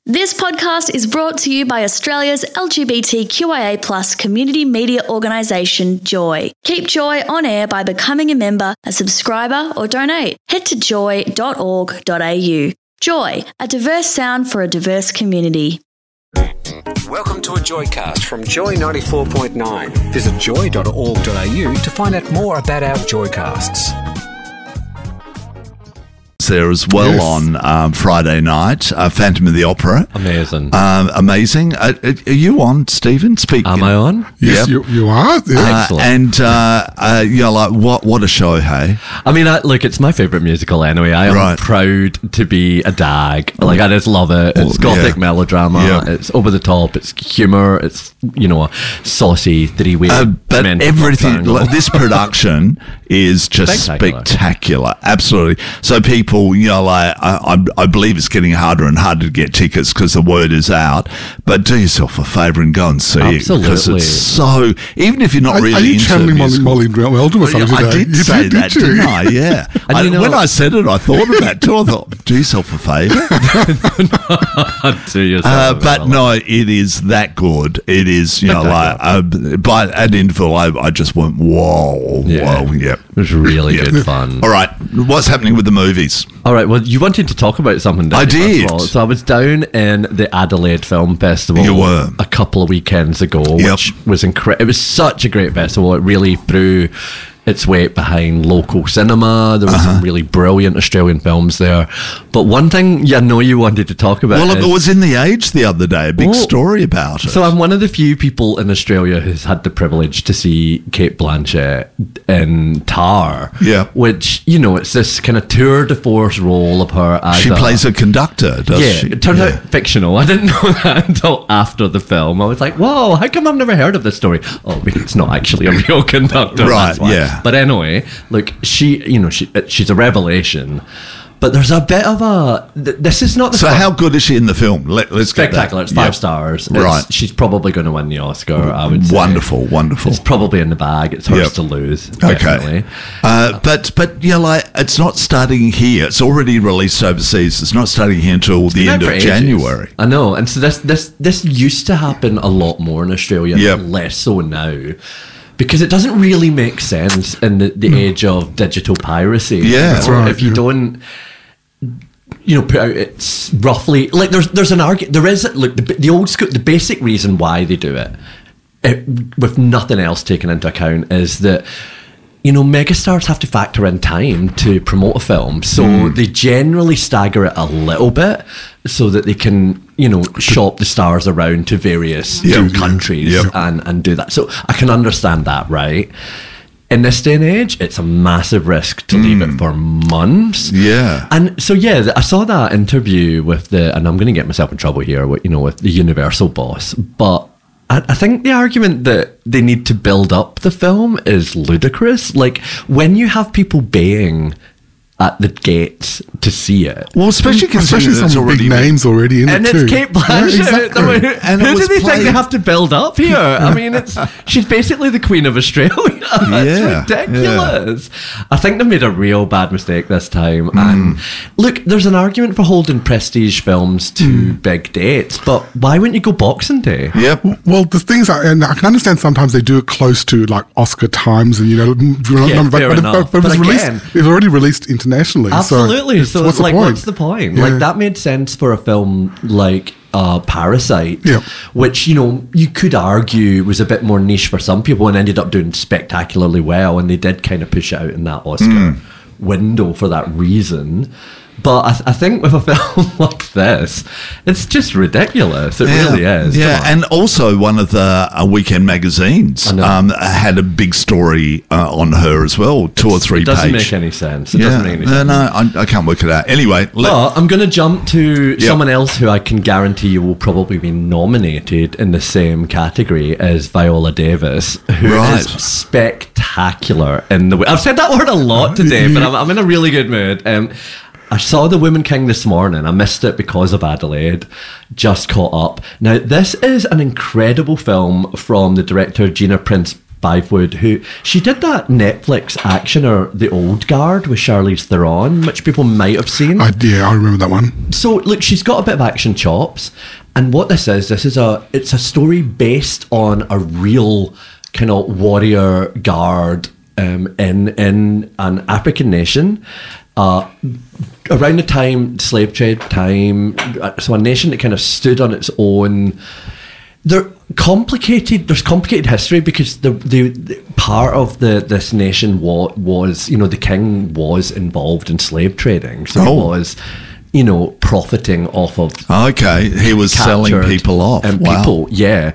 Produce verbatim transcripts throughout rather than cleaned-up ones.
This podcast is brought to you by Australia's L G B T Q I A plus community media organisation, Joy. Keep Joy on air by becoming a member, a subscriber or donate. Head to joy dot org dot a u. Joy, a diverse sound for a diverse community. Welcome to a Joycast from Joy ninety-four point nine. Visit joy dot org dot a u to find out more about our Joycasts. There as well Yes. on um, Friday night, uh, Phantom of the Opera. Amazing. Um, amazing. Uh, are you on, Stephen? Speak. Am I on? Yes, Yep. you, you are. Yeah. Uh, Excellent. and uh, uh, yeah, like what? What a show, hey! I mean, I, look, it's my favourite musical anyway. I am Right. proud to be a dag. Like, I just love it. It's Well, gothic yeah. melodrama. Yeah. It's over the top. It's humour. It's, you know, a saucy three-way Uh, but romantic everything, triangle. like, this production is just Spectacular. spectacular. Absolutely. So people, you know, like I, I, I believe it's getting harder and harder to get tickets because the word is out. But do yourself a favour and go and see it because Absolutely. it's so. Even if you're not Are, really are you into channeling Molly, musical- Molly Weldon or Well, something I today? did you say did, that, did you? didn't I? Yeah. And I, you know- when I said it, I thought of that too. I thought, do yourself a favour. to yourself. Uh, but no, it is that good. It is, you know, like, uh, by at interval, I, I just went, whoa, Yeah. whoa, yeah. It was really Yeah. good fun. All right, what's happening with the movies? All right, well, you wanted to talk about something, I didn't you, first did. of all? So I was down in the Adelaide Film Festival You were. a couple of weekends ago, Yep. which was incredible. It was such a great festival. It really threw its weight behind local cinema. There was Uh-huh. some really brilliant Australian films there. But one thing you know you wanted to talk about Well, is, it was in The Age the other day, a big Oh. story about it. so I'm one of the few people in Australia who's had the privilege to see Kate Blanchett in Tar. Yeah. Which, you know, it's this kind of tour de force role of her as she a, plays a conductor, does yeah, she? it turns Yeah. out fictional. I didn't know that until after the film. I was like, whoa, how come I've never heard of this story? Oh, because it's not actually a real conductor. Right, that's why. yeah. But anyway, look, she, you know, she she's a revelation. But there's a bit of a... th- This is not the So first- how good is she in the film? Let, let's get that. Spectacular. It's five Yep. stars. It's, Right. She's probably going to win the Oscar, I would say. Wonderful, wonderful. It's probably in the bag. It's hers Yep. to lose. Okay. Definitely. Uh, but, but yeah, like, it's not starting here. It's already released overseas. It's not starting here until the Been end out of for ages. January. I know. And so this this this used to happen a lot more in Australia, Yep. less so now. Because it doesn't really make sense in the, the age of digital piracy. Hmm. Yeah. That's right, If you yeah. don't, you know, put out it's roughly like there's there's an argument. There is look the, the old school. The basic reason why they do it, it, with nothing else taken into account, is that. You know, megastars have to factor in time to promote a film, so Hmm. they generally stagger it a little bit so that they can, you know, shop the stars around to various Yep. different countries Yep. and, and do that. So I can understand that, right? In this day and age, it's a massive risk to leave it for months. Hmm. Yeah. And so, yeah, I saw that interview with the, and I'm going to get myself in trouble here, with, you know, with the Universal boss, but I I think the argument that they need to build up the film is ludicrous. Like, when you have people baying at the gates to see it, Well, especially considering Especially it's some already big names already in and it it's too. Kate Blanchett. Yeah, exactly. I mean, And it who do was they think they played- have to build up here? I mean, it's she's basically the Queen of Australia. Yeah, It's ridiculous. I think they made a real bad mistake this time. And look, there's an argument for holding prestige films to big dates, but why wouldn't you go Boxing Day? Yep. Well, the things are, and I can understand sometimes they do it close to like Oscar times, and you know, Yeah, but, fair but, enough. but, but, it was But released. again- It was already released internationally. Absolutely. So, So, what's like, the point? what's the point? Yeah. Like, that made sense for a film like uh, Parasite, Yeah. which, you know, you could argue was a bit more niche for some people and ended up doing spectacularly well, and they did kind of push it out in that Oscar window for that reason. But I, th- I think with a film like this, it's just ridiculous. It really is. Yeah, Come on. and also one of the uh, weekend magazines I know. um, had a big story uh, on her as well, two or three it doesn't page. make any sense. It yeah, doesn't make any no, sense. no, I, I can't work it out. Anyway, let, But I'm going to jump to someone else who I can guarantee you will probably be nominated in the same category as Viola Davis, who is Right. spectacular in the way. I've said that word a lot today, but I'm, I'm in a really good mood. Um, I saw The Woman King this morning. I missed it because of Adelaide. Just caught up. Now, this is an incredible film from the director Gina Prince Fivewood, who she did that Netflix actioner The Old Guard with Charlize Theron, which people might have seen. I, yeah, I remember that one. So look, she's got a bit of action chops, and what this is, this is a it's a story based on a real kind of warrior guard um, in in an African nation. Uh, around the time slave trade time, so a nation that kind of stood on its own. They're complicated. There's complicated history because the, the, the part of the this nation was, was, you know, the king was involved in slave trading, so Oh. he was, you know, profiting off of. Okay, he was selling captured, people off. um, Wow. People, yeah.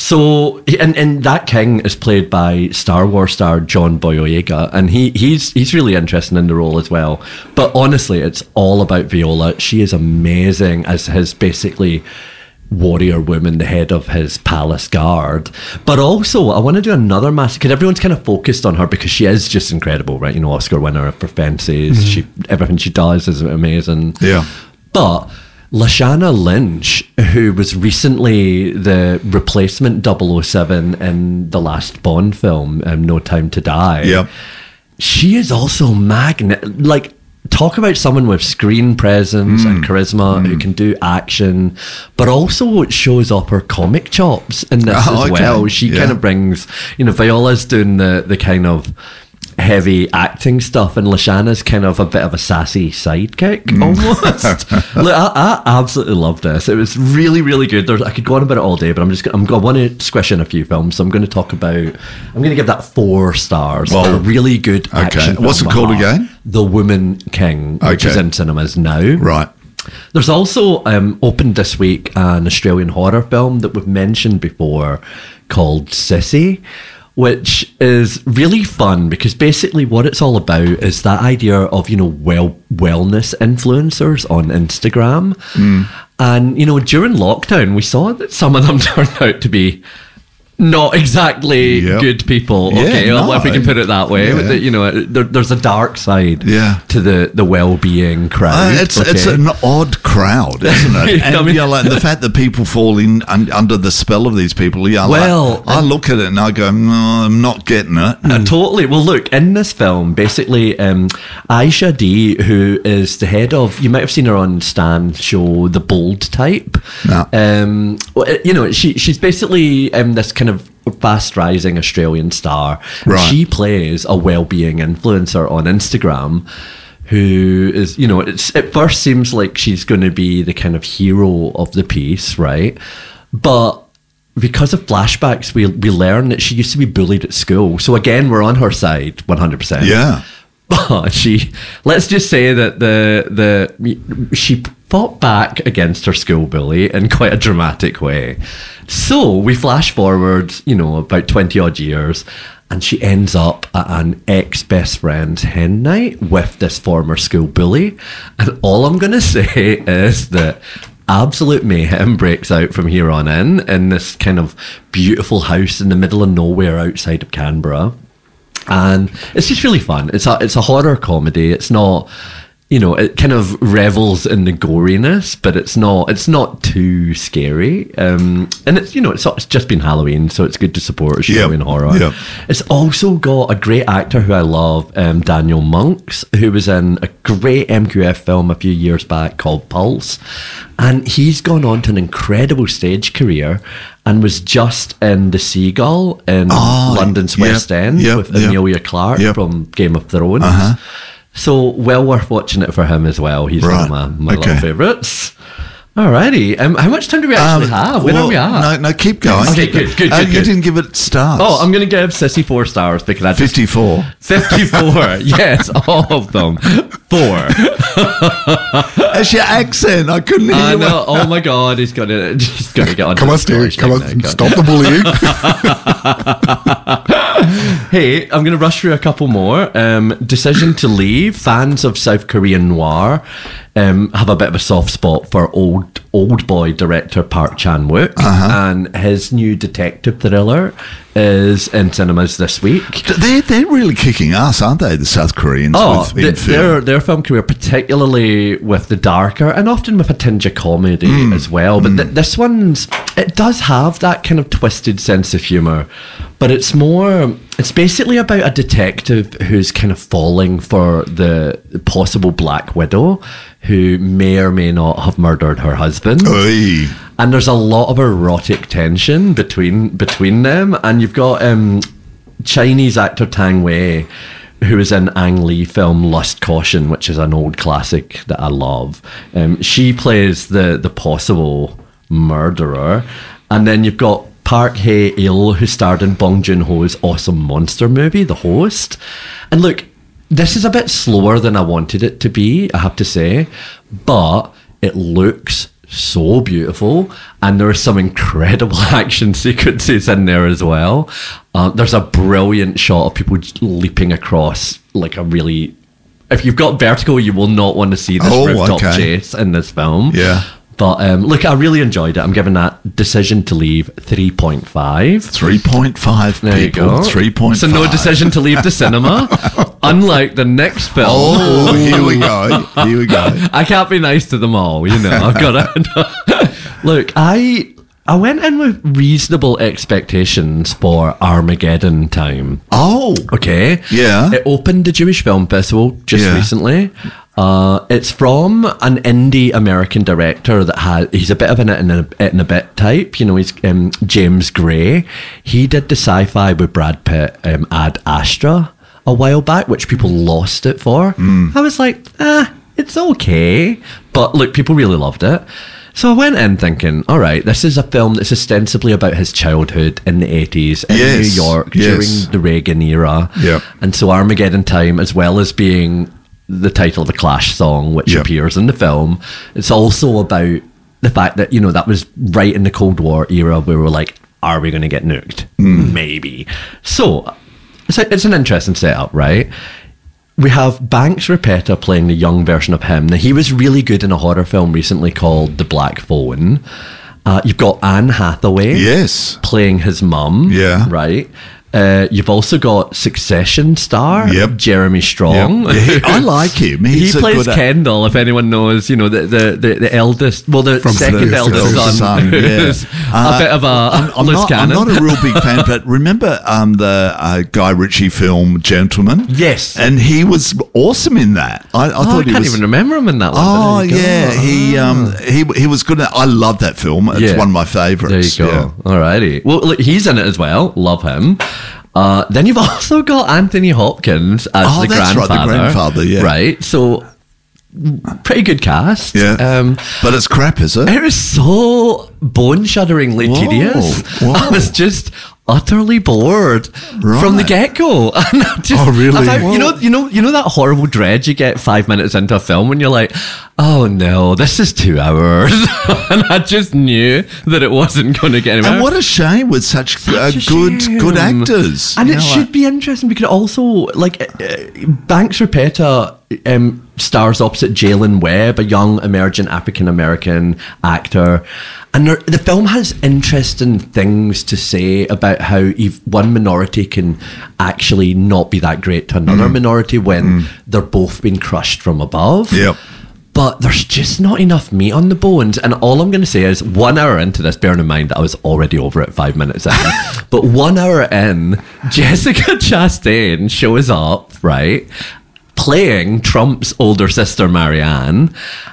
So, and and that king is played by Star Wars star John Boyega, and he he's he's really interesting in the role as well. But honestly, it's all about Viola. She is amazing as his basically warrior woman, the head of his palace guard. But also, I want to do another massive, because everyone's kind of focused on her because she is just incredible, right? You know, Oscar winner for Fences. Mm-hmm. She everything she does is amazing. Yeah. But Lashana Lynch, who was recently the replacement double oh seven in the last Bond film, um, No Time to Die. Yep. She is also magnet. Like, talk about someone with screen presence Mm. and charisma who can do action, but also shows up her comic chops in this Oh, as okay. well. She Yeah. kind of brings, you know, Viola's doing the the kind of heavy acting stuff, and Lashana's kind of a bit of a sassy sidekick Mm. almost. Look, I, I absolutely loved this. It was really, really good. There's, I could go on about it all day, but I'm just I'm I want to squish in a few films, so I'm going to talk about. I'm going to give that four stars. Well, a really good okay. action. What's film it called at heart. again? The Woman King, which Okay. is in cinemas now. Right. There's also um, opened this week an Australian horror film that we've mentioned before called Sissy, which is really fun because basically what it's all about is that idea of, you know, well wellness influencers on Instagram. Mm. And, you know, during lockdown, we saw that some of them turned out to be not exactly Yep. good people. Yeah, Okay, well, no. if we can put it that way. Yeah. But, you know, there, there's a dark side Yeah. to the, the well-being crowd. Uh, it's okay? it's an odd crowd, isn't it? And I mean- you know, like, the fact that people fall in un, under the spell of these people. Yeah, Well, like, I look at it and I go, no, I'm not getting it. Uh, totally. Well, look, in this film, basically, um, Aisha D, who is the head of, you might have seen her on Stan's show, The Bold Type. No. Um, well, uh, you know, she she's basically um, this kind of fast rising Australian star. Right. She plays a well-being influencer on Instagram who is, you know, it's at first seems like she's going to be the kind of hero of the piece, right? But because of flashbacks, we we learn that she used to be bullied at school. So again, we're on her side, one hundred percent. Yeah. But she, let's just say that the the she fought back against her school bully in quite a dramatic way. So we flash forward, you know, about twenty odd years, and she ends up at an ex-best friend's hen night with this former school bully. And all I'm going to say is that absolute mayhem breaks out from here on in, in this kind of beautiful house in the middle of nowhere outside of Canberra. And it's just really fun. It's a it's a horror comedy. It's not, you know, it kind of revels in the goriness, but it's not it's not too scary. Um, and it's, you know, it's it's just been Halloween, so it's good to support Australian Yep. horror. Yep. It's also got a great actor who I love, um, Daniel Monks, who was in a great M Q F film a few years back called Pulse. And he's gone on to an incredible stage career and was just in The Seagull in Oh, London's yep, West End yep, with yep, Emilia Clarke yep. from Game of Thrones. Uh-huh. So well worth watching it for him as well. He's Right, one of my, my okay. little favourites. Alrighty. Um, how much time do we actually Um, have? Where well, are we at? No, no, keep going. Okay, Keep good, going. good, Uh, good, You good. didn't give it stars. Oh, I'm going to give Sissy four stars because I just... fifty-four. fifty-four. Yes, all of them. Four. That's your accent. I couldn't hear I you. know. Oh my God, he's got to. He's got to get on. Come the on, Steve. Scottish Come thing on. now, Stop the bullying. Hey, I'm going to rush through a couple more. Um, Decision to Leave. Fans of South Korean noir um, have a bit of a soft spot for old old boy director Park Chan-wook. Uh-huh. And his new detective thriller is in cinemas this week. They're, they're really kicking ass, aren't they, the South Koreans? Oh, with, the, in film? their their film career, particularly with the darker and often with a tinge of comedy Mm. as well. But th- this one's, it does have that kind of twisted sense of humour, but it's more, it's basically about a detective who's kind of falling for the possible Black Widow who may or may not have murdered her husband. Oy. And there's a lot of erotic tension between between them. And you've got um, Chinese actor Tang Wei, who was in Ang Lee film Lust Caution, which is an old classic that I love. Um, she plays the, the possible murderer. And then you've got Park Hae-il, who starred in Bong Joon-ho's awesome monster movie, The Host. And look, this is a bit slower than I wanted it to be, I have to say, but it looks so beautiful, and there are some incredible action sequences in there as well. Uh, there's a brilliant shot of people leaping across like a really... If you've got vertigo, you will not want to see this Oh, rooftop okay. chase in this film. Yeah. But um, look, I really enjoyed it. I'm giving that Decision to Leave three point five. three point five There you people. go. three point five. So no decision to leave the cinema. Unlike the next film. Oh, here we go. Here we go. I can't be nice to them all, you know. I've got to. Look, I I went in with reasonable expectations for Armageddon Time. Oh. Okay. Yeah. It opened the Jewish Film Festival just Yeah. recently. Uh, it's from an indie American director that has, he's a bit of an it in a, it in a bit type, you know, he's um, James Gray. He did the sci-fi with Brad Pitt, um, Ad Astra, a while back, which people lost it for. Mm. I was like, ah, it's okay. But look, people really loved it. So I went in thinking, all right, this is a film that's ostensibly about his childhood in the eighties in Yes, New York yes. during the Reagan era. Yep. And so Armageddon Time, as well as being the title of a Clash song, which Yep. appears in the film, it's also about the fact that, you know, that was right in the Cold War era where we were like, are we going to get nuked? Mm. Maybe. So it's, a, it's an interesting setup, right? We have Banks Repeta playing the young version of him. Now, he was really good in a horror film recently called The Black Phone. Uh, you've got Anne Hathaway Yes. playing his mum. Yeah. Right? Uh, you've also got Succession star Yep. Jeremy Strong. Yeah, he- I like him. He's he a plays good- Kendall, if anyone knows, you know, the the, the, the eldest, well, the From second the eldest eldest son. son, yeah. who's Uh, a bit of a I'm, I'm loose not, I'm cannon. not a real big fan, but remember um, the uh, Guy Ritchie film Gentleman? Yes. And he was awesome in that. I, I Oh, thought I he can't was. even remember him in that one. Oh There you go. yeah, he um he he was good. At, I love that film. It's Yeah. one of my favorites. There you go. Yeah. Alrighty. Well, look, he's in it as well. Love him. Uh, then you've also got Anthony Hopkins as Oh, the that's right, grandfather. the grandfather, yeah. Right. So, pretty good cast. Yeah. Um, But it's crap, is it? it was so bone-shudderingly Whoa, tedious. whoa. I was just utterly bored from the Right. get-go. And I just, Oh, really? I thought, you Whoa. know, you know, you know that horrible dread you get five minutes into a film when you're like, "Oh no, this is two hours," and I just knew that it wasn't going to get any better. And what a shame with such, uh, Such a good shame. good actors. And You it know, should like- be interesting because also, like, uh, uh, Banks Repeta um, stars opposite Jalen Webb, a young emerging African American actor. And there, the film has interesting things to say about how if one minority can actually not be that great to another minority when they're both being crushed from above. Yep. But there's just not enough meat on the bones. And all I'm going to say is one hour into this, bearing in mind that I was already over it five minutes in, but one hour in, Jessica Chastain shows up, right, playing Trump's older sister, Marianne.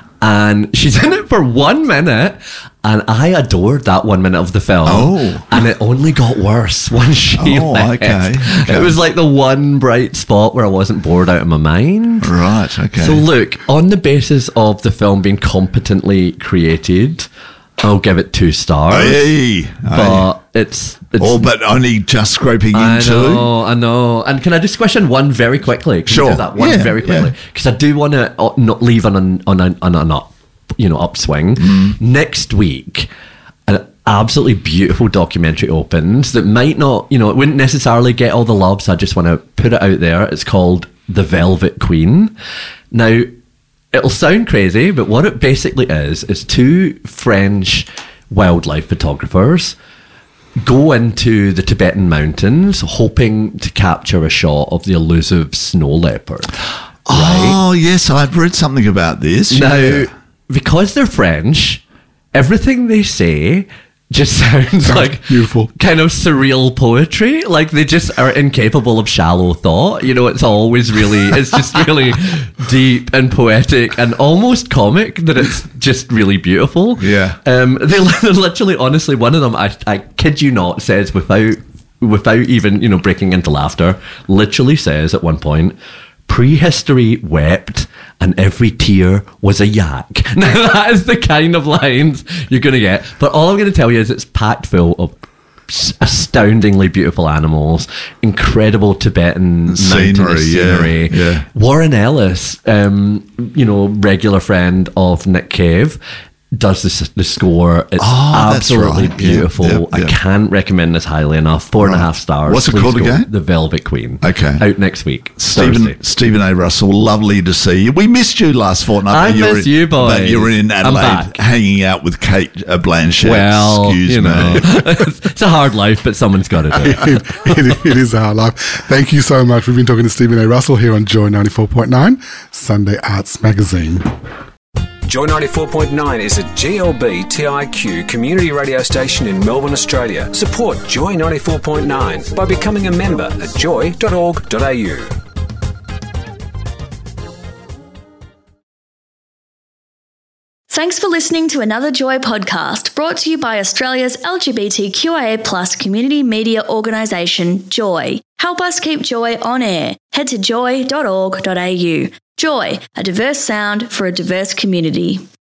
And she's in it for one minute. And I adored that one minute of the film. Oh. And it only got worse when she Oh, left. okay, okay. It was like the one bright spot where I wasn't bored out of my mind. Right. Okay. So look, on the basis of the film being competently created, I'll give it two stars. Hey, hey. But it's, it's All but only just scraping I into. know, I know. And can I just question one very quickly? Can Sure. you do that one Yeah, very quickly? yeah. Because I do want to uh, not leave on an on an on an up, you know, upswing. Mm. Next week, and absolutely beautiful documentary opens that might not, you know, it wouldn't necessarily get all the love, so I just want to put it out there. It's called The Velvet Queen. Now, it'll sound crazy, but what it basically is, is two French wildlife photographers go into the Tibetan mountains hoping to capture a shot of the elusive snow leopard. Oh, right? Yes, I've read something about this. Now, yeah. because they're French, everything they say just sounds, sounds like beautiful, kind of surreal poetry. Like they just are incapable of shallow thought. You know, it's always really, it's just really deep and poetic and almost comic that it's just really beautiful. Yeah. Um, they literally, honestly, one of them, I, I kid you not, says without, without even, you know, breaking into laughter, literally says at one point, "Prehistory wept and every tear was a yak." Now that is the kind of lines you're going to get. But all I'm going to tell you is it's packed full of astoundingly beautiful animals, incredible Tibetan scenery. scenery. Yeah, yeah. Warren Ellis, um, you know, regular friend of Nick Cave, does this, the score. It's oh, absolutely right. beautiful. Yep, yep, I yep. can't recommend this highly enough. Four right. and a half stars. What's it Please called go. again? The Velvet Queen. Okay. Out next week. Stephen Stephen A. Russell, lovely to see you. We missed you last fortnight. I you miss in, you, boys. But you were in Adelaide hanging out with Kate uh, Blanchett. Well, Excuse you me. know, it's a hard life, but someone's got to do it. it, it. It is a hard life. Thank you so much. We've been talking to Stephen A. Russell here on Joy ninety-four point nine, Sunday Arts Magazine. Joy ninety-four point nine is a G L B T I Q community radio station in Melbourne, Australia. Support Joy ninety-four point nine by becoming a member at joy dot org dot a u. Thanks for listening to another Joy podcast brought to you by Australia's L G B T Q I A plus community media organisation, Joy. Help us keep Joy on air. Head to joy dot org dot a u. Joy, a diverse sound for a diverse community.